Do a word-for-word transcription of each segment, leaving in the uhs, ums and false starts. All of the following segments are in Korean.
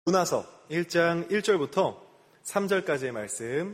요나서 일 장 일 절부터 삼 절까지의 말씀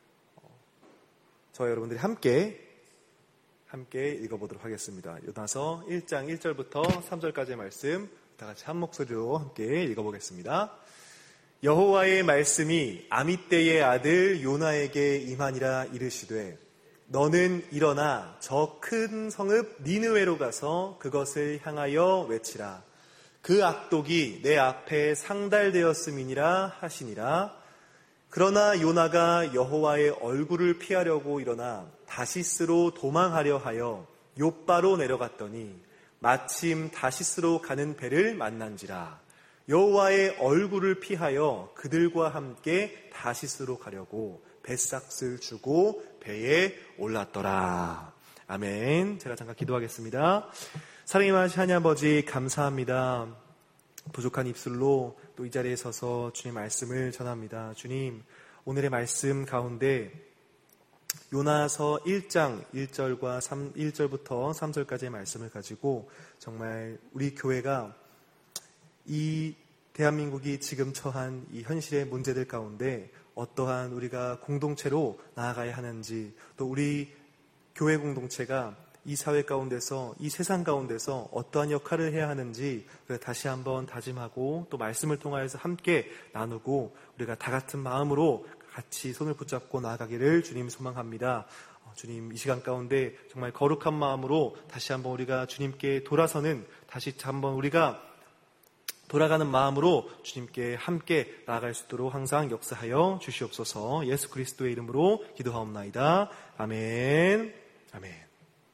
저와 여러분들이 함께 함께 읽어보도록 하겠습니다. 요나서 일 장 일 절부터 삼 절까지의 말씀 다 같이 한 목소리로 함께 읽어보겠습니다. 여호와의 말씀이 아미떼의 아들 요나에게 임하니라 이르시되 너는 일어나 저 큰 성읍 니느웨로 가서 그것을 향하여 외치라. 그 악독이 내 앞에 상달되었음이니라 하시니라. 그러나 요나가 여호와의 얼굴을 피하려고 일어나 다시스로 도망하려 하여 욥바로 내려갔더니 마침 다시스로 가는 배를 만난지라. 여호와의 얼굴을 피하여 그들과 함께 다시스로 가려고 뱃삭을 주고 배에 올랐더라. 아멘. 제가 잠깐 기도하겠습니다. 사랑이 많으신 하나님 아버지 감사합니다. 부족한 입술로 또 이 자리에 서서 주님 말씀을 전합니다. 주님, 오늘의 말씀 가운데 요나서 일 장 일 절과 삼, 일 절부터 삼 절까지의 말씀을 가지고 정말 우리 교회가 이 대한민국이 지금 처한 이 현실의 문제들 가운데 어떠한 우리가 공동체로 나아가야 하는지, 또 우리 교회 공동체가 이 사회 가운데서, 이 세상 가운데서 어떠한 역할을 해야 하는지 다시 한번 다짐하고 또 말씀을 통하여서 함께 나누고 우리가 다 같은 마음으로 같이 손을 붙잡고 나아가기를 주님 소망합니다. 주님, 이 시간 가운데 정말 거룩한 마음으로 다시 한번 우리가 주님께 돌아서는, 다시 한번 우리가 돌아가는 마음으로 주님께 함께 나아갈 수 있도록 항상 역사하여 주시옵소서. 예수 그리스도의 이름으로 기도하옵나이다. 아멘. 아멘.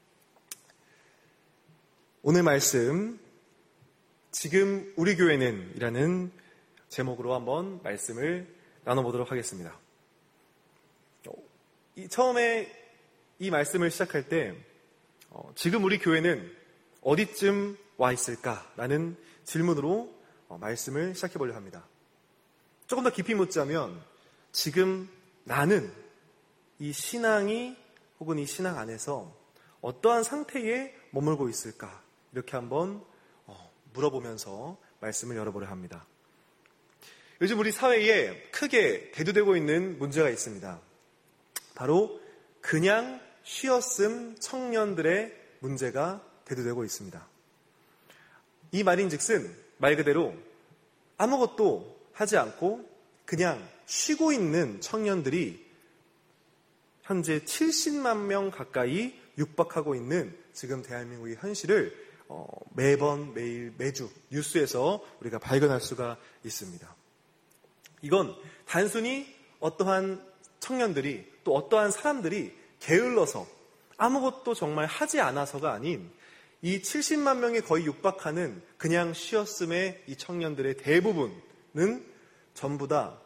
오늘 말씀, 지금 우리 교회는 이라는 제목으로 한번 말씀을 나눠보도록 하겠습니다. 이, 처음에 이 말씀을 시작할 때 어, 지금 우리 교회는 어디쯤 와 있을까라는 질문으로 어, 말씀을 시작해 보려 합니다. 조금 더 깊이 묻자면 지금 나는 이 신앙이 혹은 이 신앙 안에서 어떠한 상태에 머물고 있을까, 이렇게 한번 어, 물어보면서 말씀을 열어보려 합니다. 요즘 우리 사회에 크게 대두되고 있는 문제가 있습니다. 바로 그냥 쉬었음 청년들의 문제가 대두되고 있습니다. 이 말인즉슨 말 그대로 아무것도 하지 않고 그냥 쉬고 있는 청년들이 현재 칠십만 명 가까이 육박하고 있는 지금 대한민국의 현실을 어, 매번 매일 매주 뉴스에서 우리가 발견할 수가 있습니다. 이건 단순히 어떠한 청년들이, 또 어떠한 사람들이 게을러서 아무것도 정말 하지 않아서가 아닌 이 칠십만 명이 거의 육박하는 그냥 쉬었음의 이 청년들의 대부분은 전부 다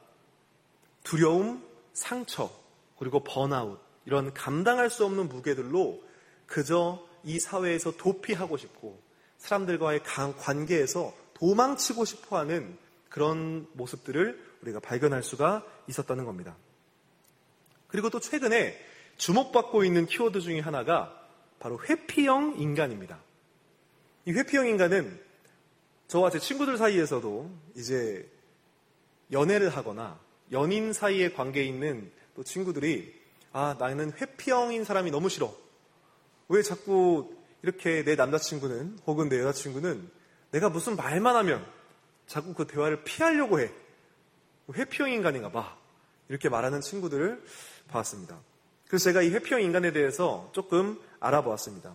두려움, 상처, 그리고 번아웃, 이런 감당할 수 없는 무게들로 그저 이 사회에서 도피하고 싶고 사람들과의 관계에서 도망치고 싶어하는 그런 모습들을 우리가 발견할 수가 있었다는 겁니다. 그리고 또 최근에 주목받고 있는 키워드 중에 하나가 바로 회피형 인간입니다. 이 회피형 인간은 저와 제 친구들 사이에서도 이제 연애를 하거나 연인 사이에 관계에 있는 또 친구들이 아, 나는 회피형인 사람이 너무 싫어. 왜 자꾸 이렇게 내 남자친구는 혹은 내 여자친구는 내가 무슨 말만 하면 자꾸 그 대화를 피하려고 해. 회피형 인간인가 봐. 이렇게 말하는 친구들을 봤습니다. 그래서 제가 이 회피형 인간에 대해서 조금 알아보았습니다.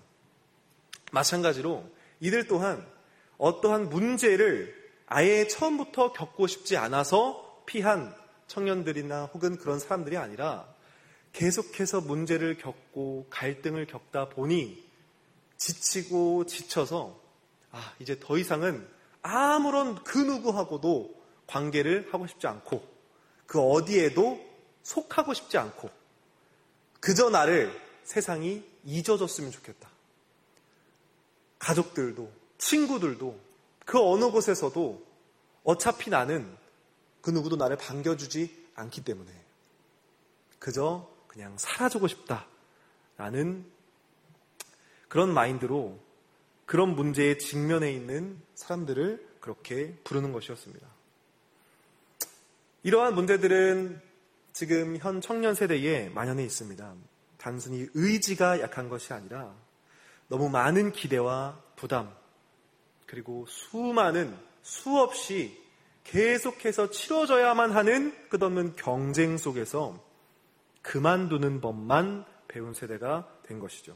마찬가지로 이들 또한 어떠한 문제를 아예 처음부터 겪고 싶지 않아서 피한 청년들이나 혹은 그런 사람들이 아니라 계속해서 문제를 겪고 갈등을 겪다 보니 지치고 지쳐서 아, 이제 더 이상은 아무런 그 누구하고도 관계를 하고 싶지 않고 그 어디에도 속하고 싶지 않고 그저 나를 세상이 잊어줬으면 좋겠다. 가족들도 친구들도 그 어느 곳에서도 어차피 나는 그 누구도 나를 반겨주지 않기 때문에 그저 그냥 사라지고 싶다라는 그런 마인드로 그런 문제에 직면해 있는 사람들을 그렇게 부르는 것이었습니다. 이러한 문제들은 지금 현 청년 세대에 만연해 있습니다. 단순히 의지가 약한 것이 아니라 너무 많은 기대와 부담, 그리고 수많은 수없이 계속해서 치러져야만 하는 끝없는 경쟁 속에서 그만두는 법만 배운 세대가 된 것이죠.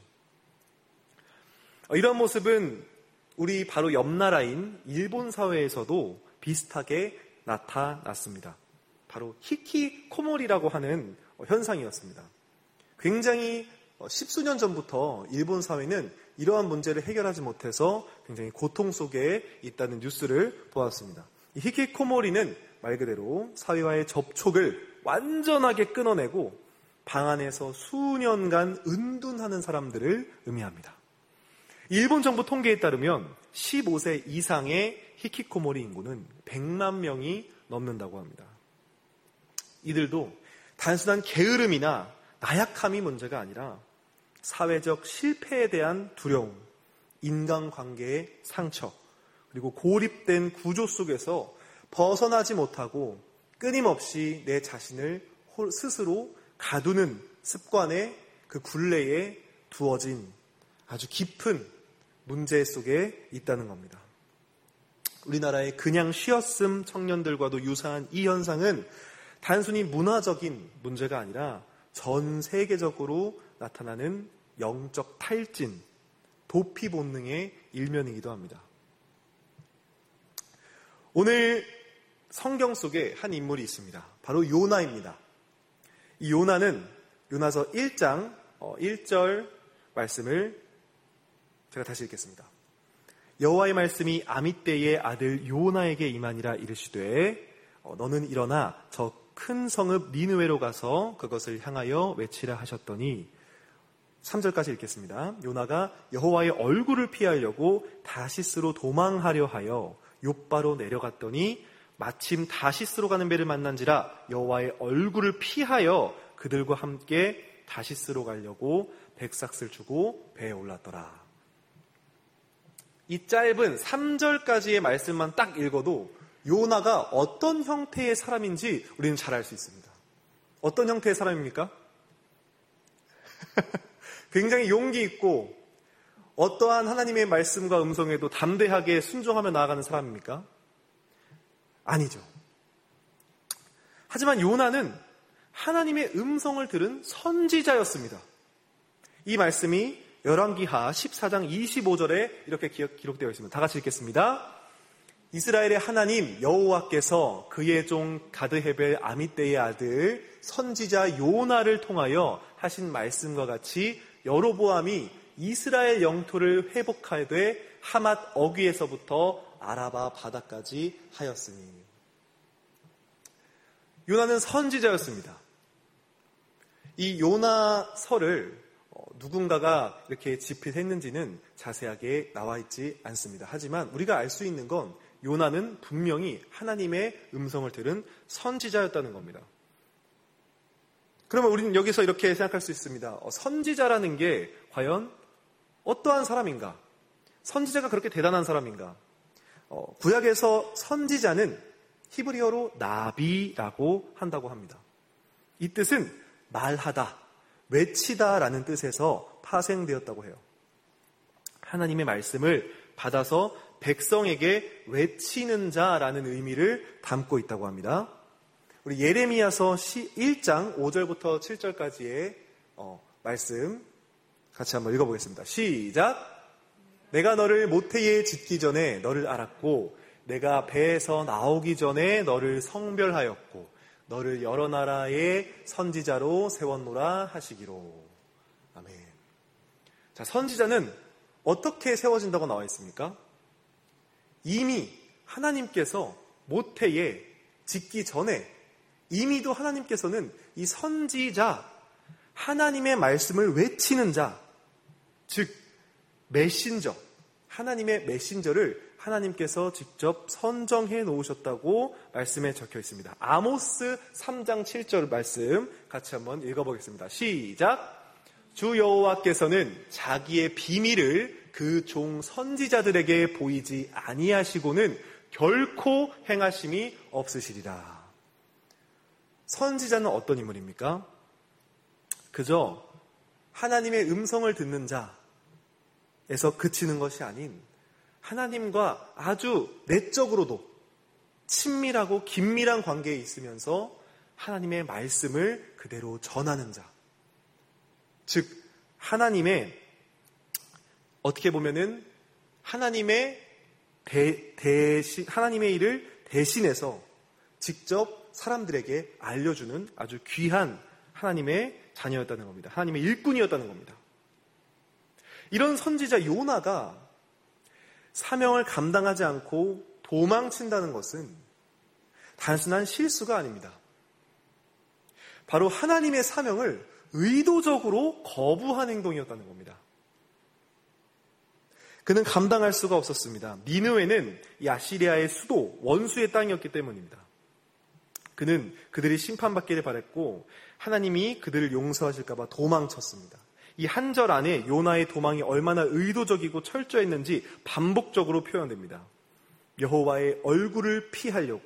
이런 모습은 우리 바로 옆 나라인 일본 사회에서도 비슷하게 나타났습니다. 바로 히키코모리라고 하는 현상이었습니다. 굉장히 십수년 전부터 일본 사회는 이러한 문제를 해결하지 못해서 굉장히 고통 속에 있다는 뉴스를 보았습니다. 이 히키코모리는 말 그대로 사회와의 접촉을 완전하게 끊어내고 방 안에서 수년간 은둔하는 사람들을 의미합니다. 일본 정부 통계에 따르면 십오 세 이상의 히키코모리 인구는 백만 명이 넘는다고 합니다. 이들도 단순한 게으름이나 나약함이 문제가 아니라 사회적 실패에 대한 두려움, 인간관계의 상처, 그리고 고립된 구조 속에서 벗어나지 못하고 끊임없이 내 자신을 스스로 가두는 습관의 그 굴레에 두어진 아주 깊은 문제 속에 있다는 겁니다. 우리나라의 그냥 쉬었음 청년들과도 유사한 이 현상은 단순히 문화적인 문제가 아니라 전 세계적으로 나타나는 영적 탈진, 도피 본능의 일면이기도 합니다. 오늘 성경 속에 한 인물이 있습니다. 바로 요나입니다. 이 요나는 요나서 일 장 일 절 말씀을 제가 다시 읽겠습니다. 여호와의 말씀이 아미떼의 아들 요나에게 임하니라 이르시되 너는 일어나 저 큰 성읍 니느웨로 가서 그것을 향하여 외치라 하셨더니 삼 절까지 읽겠습니다. 요나가 여호와의 얼굴을 피하려고 다시스로 도망하려 하여 욥바로 내려갔더니 마침 다시스로 가는 배를 만난지라 여호와의 얼굴을 피하여 그들과 함께 다시스로 가려고 백삭을 주고 배에 올랐더라. 이 짧은 삼 절까지의 말씀만 딱 읽어도 요나가 어떤 형태의 사람인지 우리는 잘 알 수 있습니다. 어떤 형태의 사람입니까? 굉장히 용기 있고 어떠한 하나님의 말씀과 음성에도 담대하게 순종하며 나아가는 사람입니까? 아니죠. 하지만 요나는 하나님의 음성을 들은 선지자였습니다. 이 말씀이 열왕기하 십사 장 이십오 절에 이렇게 기록되어 있습니다. 다 같이 읽겠습니다. 이스라엘의 하나님 여호와께서 그의 종 가드헤벨 아미떼의 아들 선지자 요나를 통하여 하신 말씀과 같이 여로보암이 이스라엘 영토를 회복하되 하맛 어귀에서부터 아라바 바다까지 하였으니. 요나는 선지자였습니다. 이 요나서를 누군가가 이렇게 집필했는지는 자세하게 나와 있지 않습니다. 하지만 우리가 알 수 있는 건 요나는 분명히 하나님의 음성을 들은 선지자였다는 겁니다. 그러면 우리는 여기서 이렇게 생각할 수 있습니다. 선지자라는 게 과연 어떠한 사람인가? 선지자가 그렇게 대단한 사람인가? 어, 구약에서 선지자는 히브리어로 나비라고 한다고 합니다. 이 뜻은 말하다, 외치다라는 뜻에서 파생되었다고 해요. 하나님의 말씀을 받아서 백성에게 외치는 자라는 의미를 담고 있다고 합니다. 우리 예레미야서 일 장 오 절부터 칠 절까지의 어, 말씀 같이 한번 읽어보겠습니다. 시작! 내가 너를 모태에 짓기 전에 너를 알았고 내가 배에서 나오기 전에 너를 성별하였고 너를 여러 나라의 선지자로 세웠노라 하시기로. 아멘. 자, 선지자는 어떻게 세워진다고 나와 있습니까? 이미 하나님께서 모태에 짓기 전에 이미도 하나님께서는 이 선지자, 하나님의 말씀을 외치는 자, 즉 메신저, 하나님의 메신저를 하나님께서 직접 선정해 놓으셨다고 말씀에 적혀 있습니다. 아모스 삼 장 칠 절 말씀 같이 한번 읽어보겠습니다. 시작! 주 여호와께서는 자기의 비밀을 그 종 선지자들에게 보이지 아니하시고는 결코 행하심이 없으시리라. 선지자는 어떤 인물입니까? 그저 하나님의 음성을 듣는 자에서 그치는 것이 아닌 하나님과 아주 내적으로도 친밀하고 긴밀한 관계에 있으면서 하나님의 말씀을 그대로 전하는 자. 즉 하나님의 어떻게 보면은 하나님의 대, 대신 하나님의 일을 대신해서 직접 사람들에게 알려주는 아주 귀한 하나님의 자녀였다는 겁니다. 하나님의 일꾼이었다는 겁니다. 이런 선지자 요나가 사명을 감당하지 않고 도망친다는 것은 단순한 실수가 아닙니다. 바로 하나님의 사명을 의도적으로 거부한 행동이었다는 겁니다. 그는 감당할 수가 없었습니다. 니느웨는 이 아시리아의 수도, 원수의 땅이었기 때문입니다. 그는 그들이 심판받기를 바랬고 하나님이 그들을 용서하실까 봐 도망쳤습니다. 이 한 절 안에 요나의 도망이 얼마나 의도적이고 철저했는지 반복적으로 표현됩니다. 여호와의 얼굴을 피하려고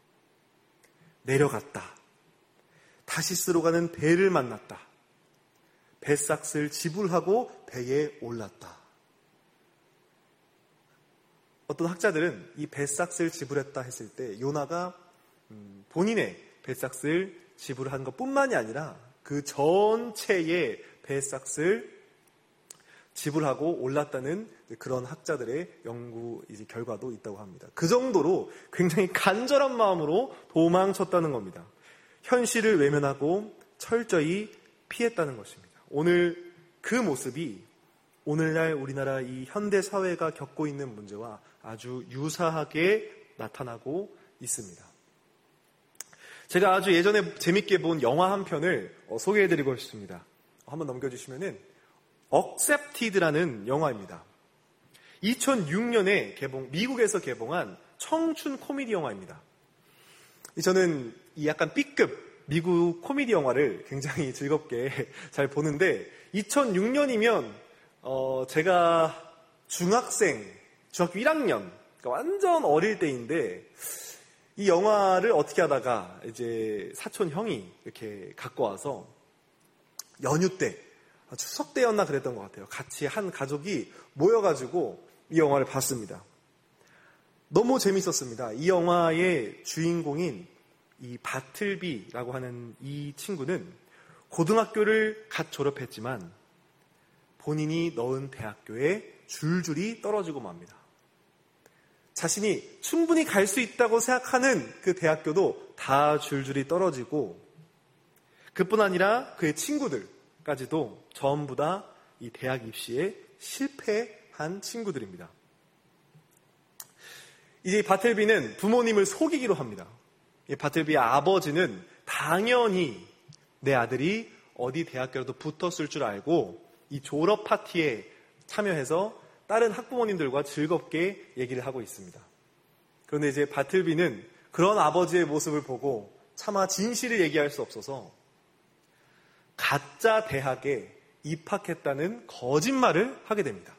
내려갔다. 다시스로 가는 배를 만났다. 뱃삭을 지불하고 배에 올랐다. 어떤 학자들은 이 뱃삭을 지불했다 했을 때 요나가 본인의 뱃삭을 지불한 것뿐만이 아니라 그 전체의 뱃삭을 지불하고 올랐다는 그런 학자들의 연구 이제 결과도 있다고 합니다. 그 정도로 굉장히 간절한 마음으로 도망쳤다는 겁니다. 현실을 외면하고 철저히 피했다는 것입니다. 오늘 그 모습이 오늘날 우리나라 이 현대 사회가 겪고 있는 문제와 아주 유사하게 나타나고 있습니다. 제가 아주 예전에 재밌게 본 영화 한 편을 소개해드리고 싶습니다. 한번 넘겨주시면은 Accepted라는 영화입니다. 이천육 년에 개봉, 미국에서 개봉한 청춘 코미디 영화입니다. 저는 이 약간 B급 미국 코미디 영화를 굉장히 즐겁게 잘 보는데 이천육 년이면 어 제가 중학생, 중학교 일 학년, 그러니까 완전 어릴 때인데 이 영화를 어떻게 하다가 이제 사촌 형이 이렇게 갖고 와서 연휴 때, 추석 때였나 그랬던 것 같아요. 같이 한 가족이 모여가지고 이 영화를 봤습니다. 너무 재밌었습니다. 이 영화의 주인공인 이 바틀비라고 하는 이 친구는 고등학교를 갓 졸업했지만 본인이 넣은 대학교에 줄줄이 떨어지고 맙니다. 자신이 충분히 갈 수 있다고 생각하는 그 대학교도 다 줄줄이 떨어지고 그뿐 아니라 그의 친구들까지도 전부 다 이 대학 입시에 실패한 친구들입니다. 이제 바틀비는 부모님을 속이기로 합니다. 이 바틀비의 아버지는 당연히 내 아들이 어디 대학교라도 붙었을 줄 알고 이 졸업 파티에 참여해서 다른 학부모님들과 즐겁게 얘기를 하고 있습니다. 그런데 이제 바틀비는 그런 아버지의 모습을 보고 차마 진실을 얘기할 수 없어서 가짜 대학에 입학했다는 거짓말을 하게 됩니다.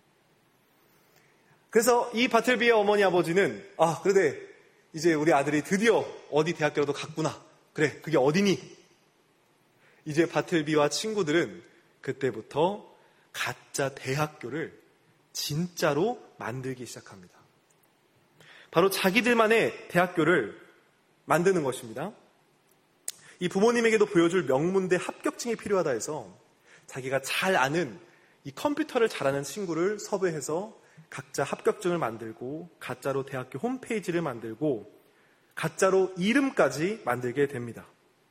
그래서 이 바틀비의 어머니 아버지는 아 그래 이제 우리 아들이 드디어 어디 대학교라도 갔구나. 그래 그게 어디니? 이제 바틀비와 친구들은 그때부터 가짜 대학교를 진짜로 만들기 시작합니다. 바로 자기들만의 대학교를 만드는 것입니다. 이 부모님에게도 보여줄 명문대 합격증이 필요하다 해서 자기가 잘 아는 이 컴퓨터를 잘하는 친구를 섭외해서 각자 합격증을 만들고 가짜로 대학교 홈페이지를 만들고 가짜로 이름까지 만들게 됩니다.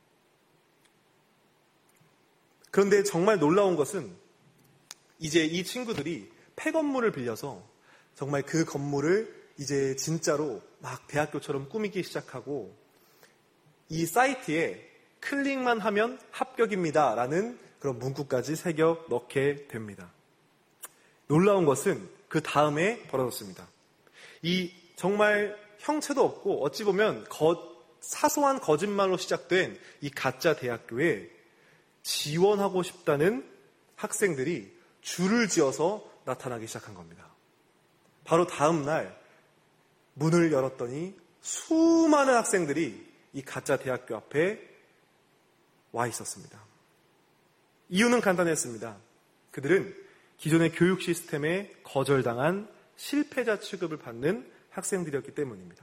그런데 정말 놀라운 것은 이제 이 친구들이 폐건물을 빌려서 정말 그 건물을 이제 진짜로 막 대학교처럼 꾸미기 시작하고 이 사이트에 클릭만 하면 합격입니다 라는 그런 문구까지 새겨 넣게 됩니다. 놀라운 것은 그 다음에 벌어졌습니다. 이 정말 형체도 없고 어찌 보면 거, 사소한 거짓말로 시작된 이 가짜 대학교에 지원하고 싶다는 학생들이 줄을 지어서 나타나기 시작한 겁니다. 바로 다음 날 문을 열었더니 수많은 학생들이 이 가짜 대학교 앞에 와 있었습니다. 이유는 간단했습니다. 그들은 기존의 교육 시스템에 거절당한 실패자 취급을 받는 학생들이었기 때문입니다.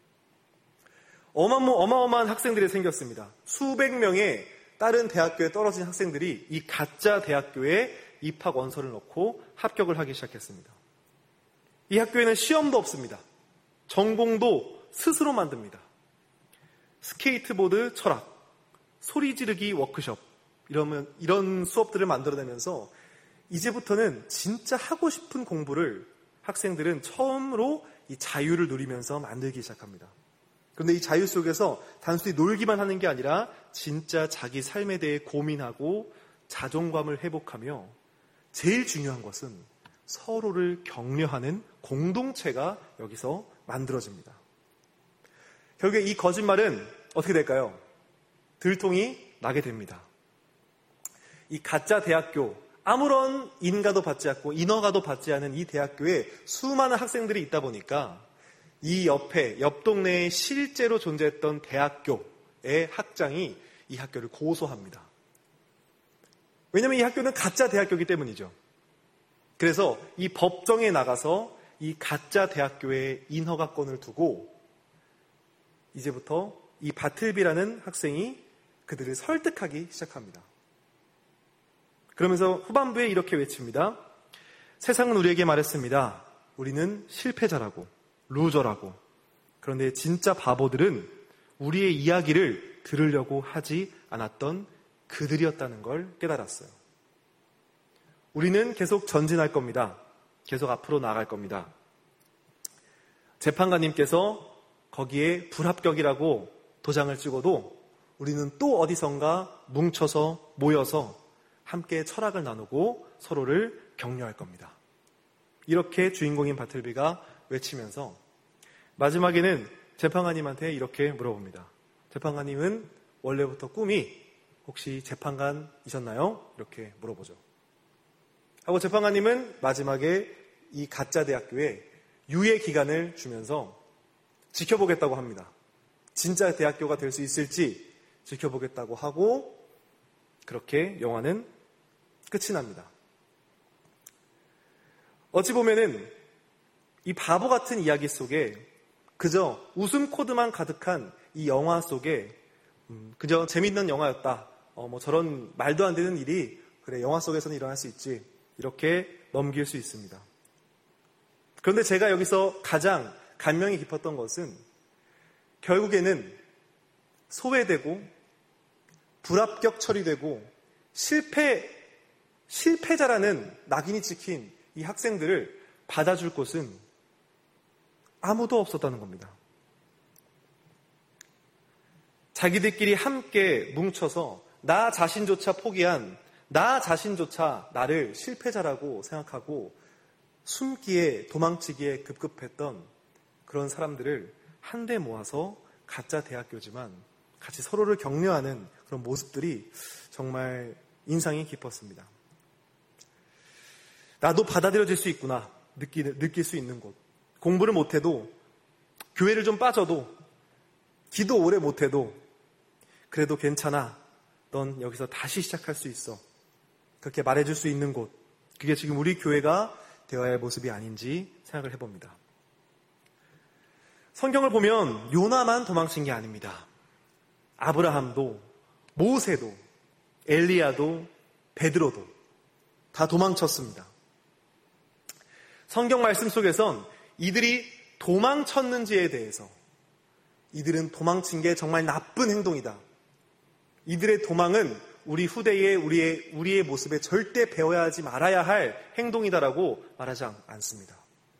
어마어마, 어마어마한 학생들이 생겼습니다. 수백 명의 다른 대학교에 떨어진 학생들이 이 가짜 대학교에 입학 원서를 넣고 합격을 하기 시작했습니다. 이 학교에는 시험도 없습니다. 전공도 스스로 만듭니다. 스케이트보드 철학, 소리 지르기 워크숍, 이러면, 이런 수업들을 만들어내면서 이제부터는 진짜 하고 싶은 공부를 학생들은 처음으로 이 자유를 누리면서 만들기 시작합니다. 그런데 이 자유 속에서 단순히 놀기만 하는 게 아니라 진짜 자기 삶에 대해 고민하고 자존감을 회복하며 제일 중요한 것은 서로를 격려하는 공동체가 여기서 만들어집니다. 결국에 이 거짓말은 어떻게 될까요? 들통이 나게 됩니다. 이 가짜 대학교, 아무런 인가도 받지 않고 인허가도 받지 않은 이 대학교에 수많은 학생들이 있다 보니까 이 옆에, 옆 동네에 실제로 존재했던 대학교의 학장이 이 학교를 고소합니다. 왜냐하면 이 학교는 가짜 대학교이기 때문이죠. 그래서 이 법정에 나가서 이 가짜 대학교의 인허가권을 두고 이제부터 이 바틀비라는 학생이 그들을 설득하기 시작합니다. 그러면서 후반부에 이렇게 외칩니다. 세상은 우리에게 말했습니다. 우리는 실패자라고, 루저라고. 그런데 진짜 바보들은 우리의 이야기를 들으려고 하지 않았던 그들이었다는 걸 깨달았어요. 우리는 계속 전진할 겁니다. 계속 앞으로 나아갈 겁니다. 재판관님께서 거기에 불합격이라고 도장을 찍어도 우리는 또 어디선가 뭉쳐서 모여서 함께 철학을 나누고 서로를 격려할 겁니다. 이렇게 주인공인 바틀비가 외치면서 마지막에는 재판관님한테 이렇게 물어봅니다. 재판관님은 원래부터 꿈이 혹시 재판관이셨나요? 이렇게 물어보죠. 하고 재판관님은 마지막에 이 가짜 대학교에 유예 기간을 주면서 지켜보겠다고 합니다. 진짜 대학교가 될 수 있을지 지켜보겠다고 하고 그렇게 영화는 끝이 납니다. 어찌 보면은 이 바보 같은 이야기 속에 그저 웃음 코드만 가득한 이 영화 속에 음, 그저 재밌는 영화였다. 어, 뭐 저런 말도 안 되는 일이 그래 영화 속에서는 일어날 수 있지. 이렇게 넘길 수 있습니다. 그런데 제가 여기서 가장 감명이 깊었던 것은 결국에는 소외되고 불합격 처리되고 실패, 실패자라는 낙인이 찍힌 이 학생들을 받아줄 곳은 아무도 없었다는 겁니다. 자기들끼리 함께 뭉쳐서 나 자신조차 포기한 나 자신조차 나를 실패자라고 생각하고 숨기에 도망치기에 급급했던 그런 사람들을 한데 모아서 가짜 대학교지만 같이 서로를 격려하는 그런 모습들이 정말 인상이 깊었습니다. 나도 받아들여질 수 있구나 느끼, 느낄 수 있는 곳. 공부를 못해도 교회를 좀 빠져도 기도 오래 못해도 그래도 괜찮아. 넌 여기서 다시 시작할 수 있어. 그렇게 말해줄 수 있는 곳. 그게 지금 우리 교회가 되어야 할 모습이 아닌지 생각을 해봅니다. 성경을 보면 요나만 도망친 게 아닙니다. 아브라함도 모세도 엘리야도 베드로도 다 도망쳤습니다. 성경 말씀 속에선 이들이 도망쳤는지에 대해서 이들은 도망친 게 정말 나쁜 행동이다. 이들의 도망은 우리 후대의 우리의, 우리의 모습에 절대 배워야 하지 말아야 할 행동이다라고 말하지 않습니다.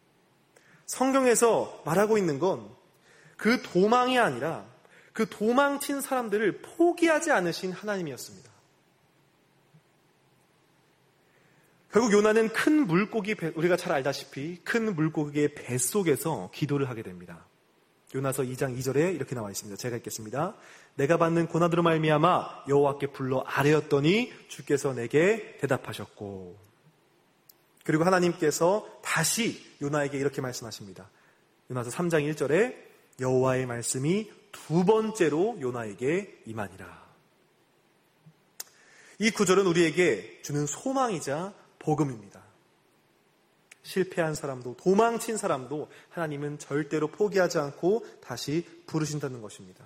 성경에서 말하고 있는 건 그 도망이 아니라 그 도망친 사람들을 포기하지 않으신 하나님이었습니다. 결국 요나는 큰 물고기 배, 우리가 잘 알다시피 큰 물고기의 뱃속에서 기도를 하게 됩니다. 요나서 이 장 이 절에 이렇게 나와 있습니다. 제가 읽겠습니다. 내가 받는 고난으로 말미암아 여호와께 불러 아뢰었더니 주께서 내게 대답하셨고. 그리고 하나님께서 다시 요나에게 이렇게 말씀하십니다. 요나서 삼 장 일 절에 여호와의 말씀이 두 번째로 요나에게 임하니라. 이 구절은 우리에게 주는 소망이자 복음입니다. 실패한 사람도 도망친 사람도 하나님은 절대로 포기하지 않고 다시 부르신다는 것입니다.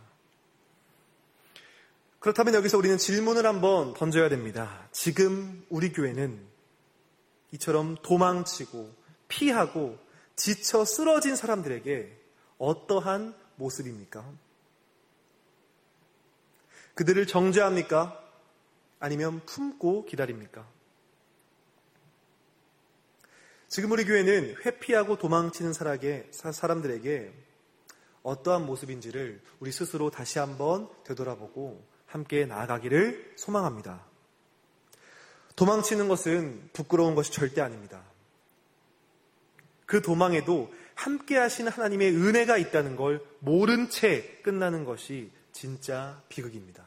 그렇다면 여기서 우리는 질문을 한번 던져야 됩니다. 지금 우리 교회는 이처럼 도망치고 피하고 지쳐 쓰러진 사람들에게 어떠한 모습입니까? 그들을 정죄합니까? 아니면 품고 기다립니까? 지금 우리 교회는 회피하고 도망치는 사람들에게 어떠한 모습인지를 우리 스스로 다시 한번 되돌아보고 함께 나아가기를 소망합니다. 도망치는 것은 부끄러운 것이 절대 아닙니다. 그 도망에도 함께 하시는 하나님의 은혜가 있다는 걸 모른 채 끝나는 것이 진짜 비극입니다.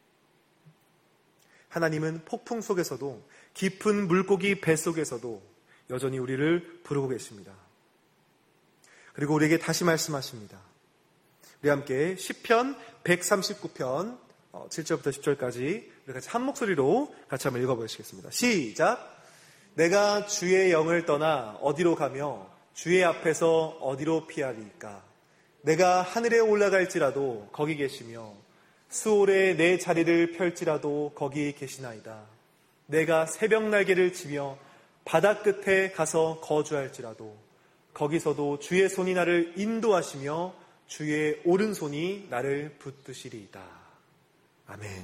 하나님은 폭풍 속에서도 깊은 물고기 뱃속에서도 여전히 우리를 부르고 계십니다. 그리고 우리에게 다시 말씀하십니다. 우리 함께 시편 백삼십구 편 칠 절부터 십 절까지 우리 같이 한 목소리로 같이 한번 읽어보시겠습니다. 시작! 내가 주의 영을 떠나 어디로 가며 주의 앞에서 어디로 피하리까? 내가 하늘에 올라갈지라도 거기 계시며 수월에 내 자리를 펼지라도 거기 계시나이다. 내가 새벽 날개를 치며 바다 끝에 가서 거주할지라도 거기서도 주의 손이 나를 인도하시며 주의 오른손이 나를 붙드시리이다. 아멘.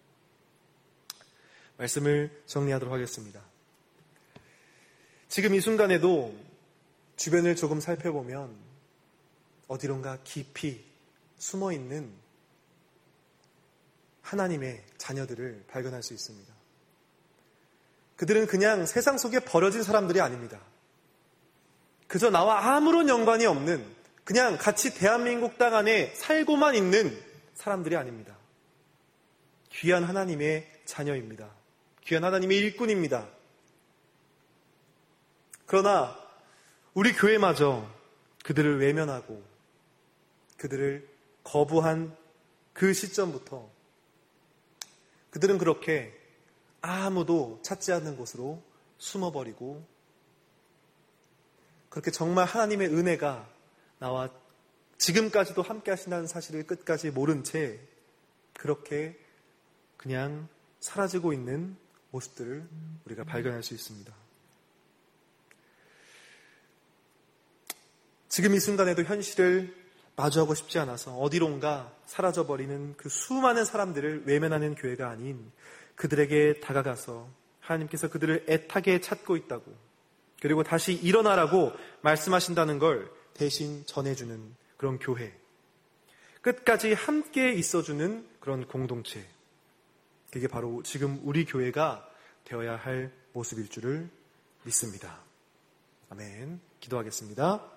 말씀을 정리하도록 하겠습니다. 지금 이 순간에도 주변을 조금 살펴보면 어디론가 깊이 숨어있는 하나님의 자녀들을 발견할 수 있습니다. 그들은 그냥 세상 속에 버려진 사람들이 아닙니다. 그저 나와 아무런 연관이 없는 그냥 같이 대한민국 땅 안에 살고만 있는 사람들이 아닙니다. 귀한 하나님의 자녀입니다. 귀한 하나님의 일꾼입니다. 그러나 우리 교회마저 그들을 외면하고 그들을 거부한 그 시점부터 그들은 그렇게 아무도 찾지 않는 곳으로 숨어버리고 그렇게 정말 하나님의 은혜가 나와 지금까지도 함께 하신다는 사실을 끝까지 모른 채 그렇게 그냥 사라지고 있는 모습들을 우리가 발견할 수 있습니다. 지금 이 순간에도 현실을 마주하고 싶지 않아서 어디론가 사라져버리는 그 수많은 사람들을 외면하는 교회가 아닌 그들에게 다가가서 하나님께서 그들을 애타게 찾고 있다고 그리고 다시 일어나라고 말씀하신다는 걸 대신 전해주는 그런 교회, 끝까지 함께 있어주는 그런 공동체, 그게 바로 지금 우리 교회가 되어야 할 모습일 줄을 믿습니다. 아멘. 기도하겠습니다.